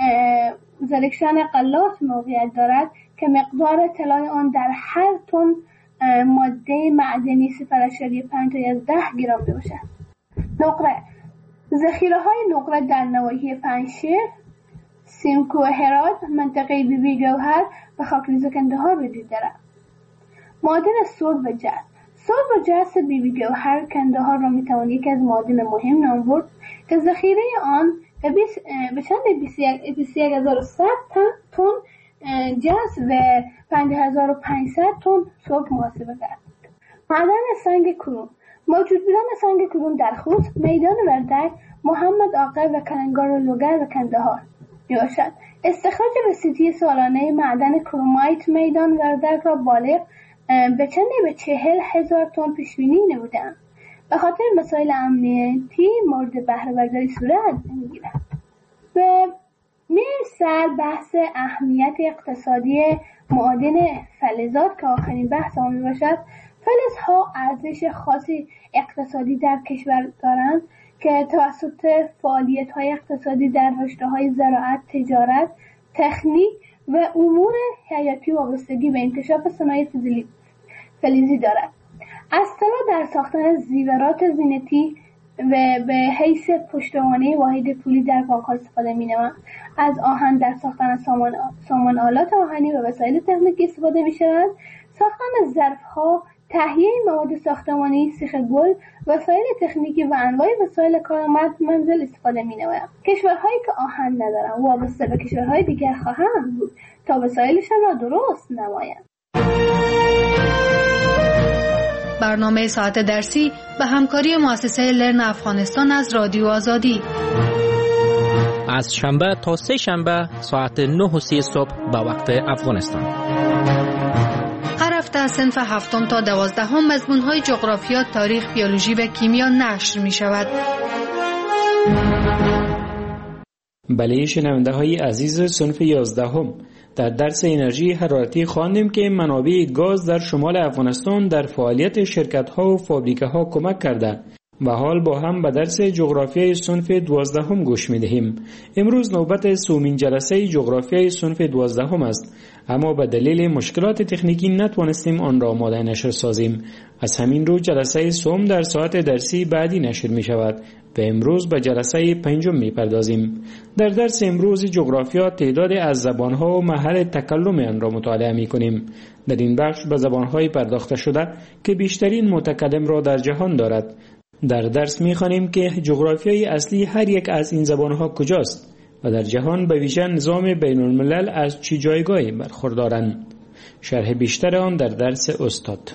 زرکشان قلات موقعیت دارد که مقدار طلای آن در هر تن ماده معدنی صفر و پنج تا ده گرم میباشد. نقره ذخیره‌های نقره در نواحی پنجشیر، سیمکو و هرات، منطقه بی بی گوهر و خاکریز کندهار وجود دارد. معادن سرب و جست. سرب و جست بی بی گوهر کندهار را میتوان یکی از معادن مهم نام برد که ذخیره آن به چند بیست و یک هزار و صد تن جست و پنج هزار و پانصد تن سرب محاسبه کرد. معدن سنگ کروم. موجود بودن سنگ کروم در خوست، میدان وردک، محمد آقا و کلنگار لوگر و کندهار میباشد. استخراج وسیطی سالانه معدن کرومایت میدان وردک را بالغ به چند به چهل هزار تن پیشبینی نمودند. به خاطر مسائل امنیتی مورد بهره برداری صورت نمیگیرد. به مثال بحث اهمیت اقتصادی معادن فلزات که آخرین بحث آن میباشد. فلزها ارزش خاصی اقتصادی در کشور دارند که توسط فعالیت‌های اقتصادی در رشته‌های زراعت، تجارت، تکنیک و امور حیاتی وابستگی به انکشاف صنایع فلزی دارد. از طلا در ساختن زیورات زینتی و به حیث پشتوانه واحد پولی در بانک‌ها استفاده می‌نمایند. از آهن در ساختن سامان سامان آلات آهنی و وسایل تکنیکی استفاده می‌شود. ساختن ظرف‌ها، تهیه مواد ساختمانی، سیخ گل، وسایل تکنیکی و انواع وسایل کارآمد منزل استفاده می‌نمایند. کشورهایی که آهن ندارند وابسته به کشورهای دیگر خواهند بود تا وسایلشان را درست نمایند. برنامه ساعت درسی به همکاری مؤسسه لرن افغانستان از رادیو آزادی از شنبه تا سه شنبه ساعت نه و سی صبح به وقت افغانستان. هر هفته از صنف هفتم تا دوازدهم مضمون‌های جغرافیا، تاریخ، بیولوژی و کیمیا نشر می‌شود. بله شنونده‌های عزیز، صنف یازدهم در درس انرژی حرارتی خواندیم که منابع گاز در شمال افغانستان در فعالیت شرکت‌ها و فابریکه‌ها کمک کرده و حال با هم به درس جغرافیای صنف دوازدهم گوش می دهیم. امروز نوبت سومین جلسه جغرافیای صنف دوازدهم است، اما به دلیل مشکلات تکنیکی نتوانستیم آن را آماده نشر سازیم. از همین رو جلسه سوم در ساعت درسی بعدی نشر می شود و امروز به جلسه پنجم می پردازیم. در درس امروز جغرافیا تعداد از زبانها و محل تکلم آن را مطالعه می کنیم. در این بخش به زبانهای پرداخته شده که بیشترین متکلم را در جهان دارد. در درس می‌خوانیم که جغرافیای اصلی هر یک از این زبان‌ها کجاست و در جهان به ویژه نظام بین الملل از چه جایگاهی برخوردارند. شرح بیشتر آن در درس استاد.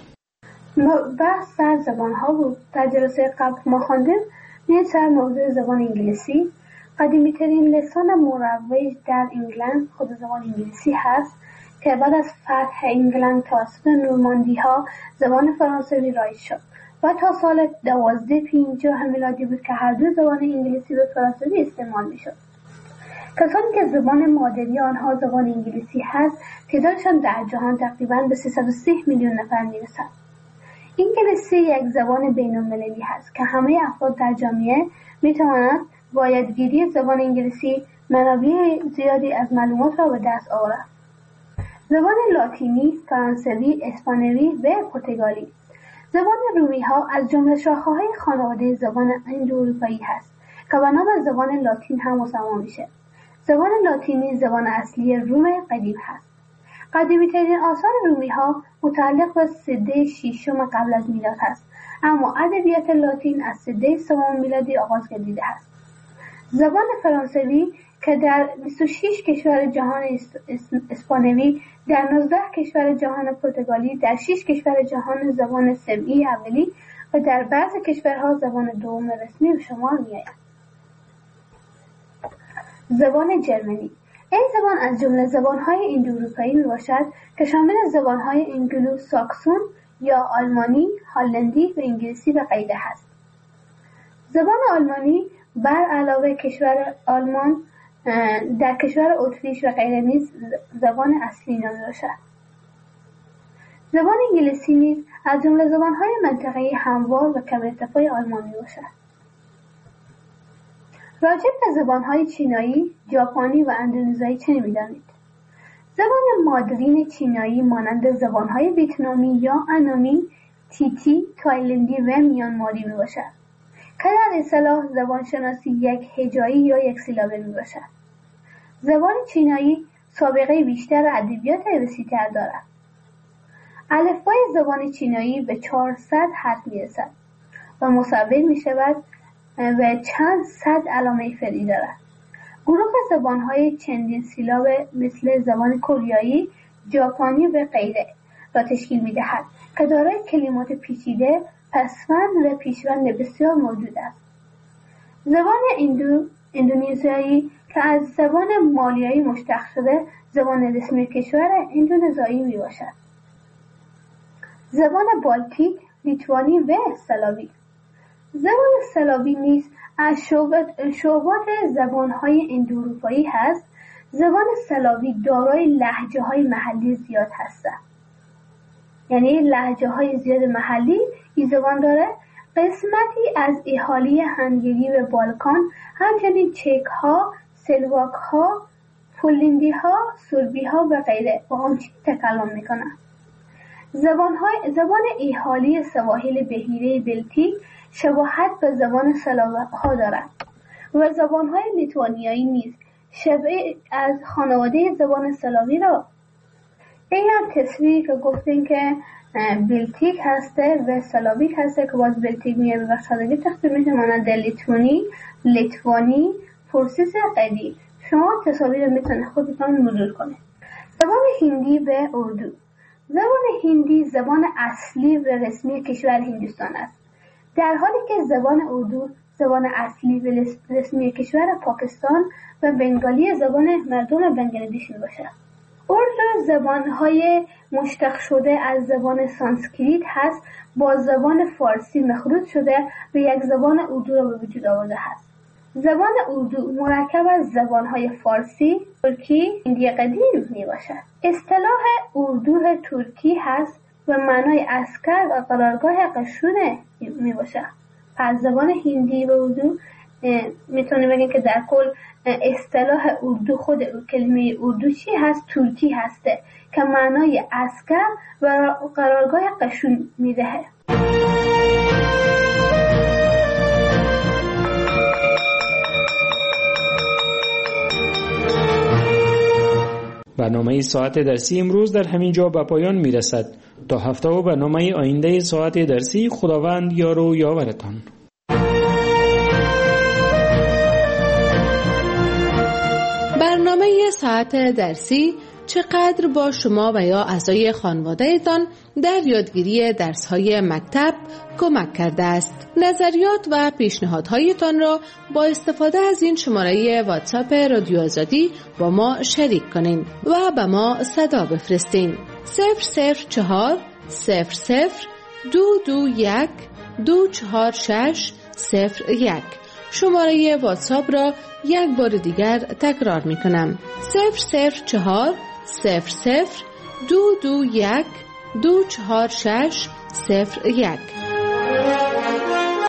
بحث در زبان‌ها بود. در جلسه قبل ما خواندیم می‌ریم سر موضوع زبان انگلیسی. قدیمی‌ترین لسان مروج در انگلند خود زبان انگلیسی هست که بعد از فتح انگلند توسط نورماندی‌ها زبان فرانسوی رایج شد و تا سال دوازده پنجاه میلادی بود که هر دو زبان انگلیسی و فرانسوی استعمال میشد. کسانی که زبان مادری آنها زبان انگلیسی هست تعدادشان در جهان تقریباً به سیصد و سی میلیون نفر میرسد. انگلیسی یک زبان بین المللی هست که همه افراد در جامعه میتوانند با یادگیری زبان انگلیسی منابع زیادی از معلومات را به دست آورند. زبان لاتینی، فرانسوی، اسپانیایی و پرتغالی. زبان رومی ها از جمله شاخه‌های خانواده زبان اندواروپایی هست که به نام زبان لاتین هم مسما میشه. زبان لاتینی زبان اصلی روم قدیم هست. قدیمی‌ترین آثار رومی ها متعلق به سده ششم قبل از میلاد هست، اما ادبیات لاتین از سده سوم میلادی آغاز گردیده است. زبان فرانسوی که در بیست و شش کشور جهان اسپانیایی، در نوزده کشور جهان پرتغالی، در شش کشور جهان زبان سمعی اولی و در بعضی کشورها زبان دوم رسمی به شمار می‌آید. زبان جرمنی. این زبان از جمله زبان‌های اندواروپایی میباشد که شامل زبان‌های انگلو ساکسون یا آلمانی، هلندی و انگلیسی و غیره است. زبان آلمانی بر علاوه کشور آلمان در کشور اتریش و غیره نیز زبان اصلی نامیده باشد. زبان انگلیسی نیز از جمله زبان‌های منطقه‌ای هموار و کم ارتفاع آلمان میباشد. راجع به زبان‌های چینایی، ژاپنی و اندونزیایی چه می‌دانید؟ زبان مادرین چینایی مانند زبان‌های ویتنامی یا انامی، تیتی، تایلندی و میانماری میباشد که در اصطلاح زبان شناسی یک هجایی یا یک سیلابه میباشد. زبان چینایی سابقه بیشتر ادبیات وسیع‌تر دارد. الفبای زبان چینایی به چهارصد حرف میرسد و مصور میشود و چند صد علامه فرعی دارد. گروه زبان‌های چندین سیلاب مثل زبان کوریایی، ژاپنی و غیره را تشکیل می‌دهد که دارای کلمات پیچیده، پسوند و پیشوند بسیار موجود است. زبان اندو اندونزیایی که از زبان مالیایی مشتق شده زبان رسمی کشور اندونزیایی میباشد. زبان بالتیک، لیتوانی و سلاوی. زبان سلاوی نیز از شعبات زبان‌های اندواروپایی هست. زبان سلاوی دارای لهجه‌های محلی زیاد هستند. یعنی لهجه‌های زیاد محلی این زبان داره. قسمتی از اهالی هنگری و بالکان، همچنین چک‌ها، سلواک‌ها، پولندی‌ها، سربی‌ها و غیره با آن چیز تکلم می‌کنند. زبان‌های زبان اهالی سواحل بحیره بلتیک شباهت به زبان سلاوها دارد و زبان‌های لیتوانیایی نیز شبیه از خانواده زبان سلاوی را. این هم تصویری که گفتیم که بلتیک هسته و سلاویک هسته که باز بلتیک میاد و سادگی تقسیم میشه مانند لیتوانی، لیتوانی، پرسیس قدیم. شما تصاویر میتونه خودتان مرور کنید. زبان هندی و اردو. زبان هندی زبان اصلی و رسمی کشور هندوستان است، در حالی که زبان اردو زبان اصلی و رسمی کشور پاکستان و بنگالی زبان مردم بنگلادش میباشد. اردو زبان‌های مشتق شده از زبان سانسکریت هست، با زبان فارسی مخلوط شده و یک زبان اردو را به وجود آورده است. زبان اردو مرکب از زبان‌های فارسی، ترکی، هندی قدیم میباشد. اصطلاح اردو ترکی هست و معنای عسکر و قرارگاه قشون میباشد. از زبان هندی و اردو میتونه بگیم که در کل اصطلاح اردو، خود کلمه اردو چی هست؟ ترکی هسته که معنای عسکر و قرارگاه قشون میدهه. برنامه ساعت درسی امروز در همین جا به پایان میرسد. تا هفته و برنامه آینده ساعت درسی، خداوند یار و یاورتان. برنامه ساعت درسی چقدر با شما و یا اعضای خانواده‌تان در یادگیری درس‌های مکتب کمک کرده است. نظریات و پیشنهادهایتان را با استفاده از این شماره واتساپ رادیو آزادی با ما شریک کنین و به ما صدا بفرستین. صفر صفر چهار صفر صفر دو دو یک دو چهار شش صفر یک. شماره واتساپ را یک بار دیگر تکرار می کنم. صفر صفر چهار صفر صفر دو دو یک دو چهار شش صفر یک.